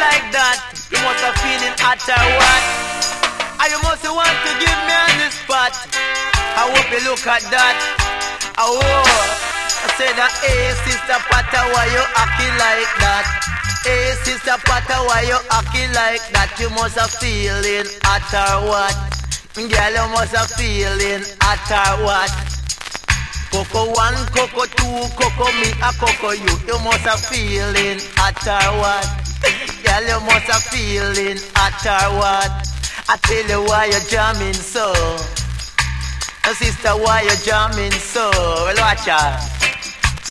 like that, you must have feeling hot or what? And you must want to give me on the spot. I hope you look at that. Oh, I said that, hey sister Pata, why you acting like that? Hey sister Pata, why you acting like that? You must have feeling hot or what? Girl, you must have feeling hot or what? Coco 1, Coco 2, Coco me, a Coco you. You must have feeling hot or what? Girl, you must have feeling hot or what? I tell you why you're jamming so. Sister, why you jamming so? Well, watch out.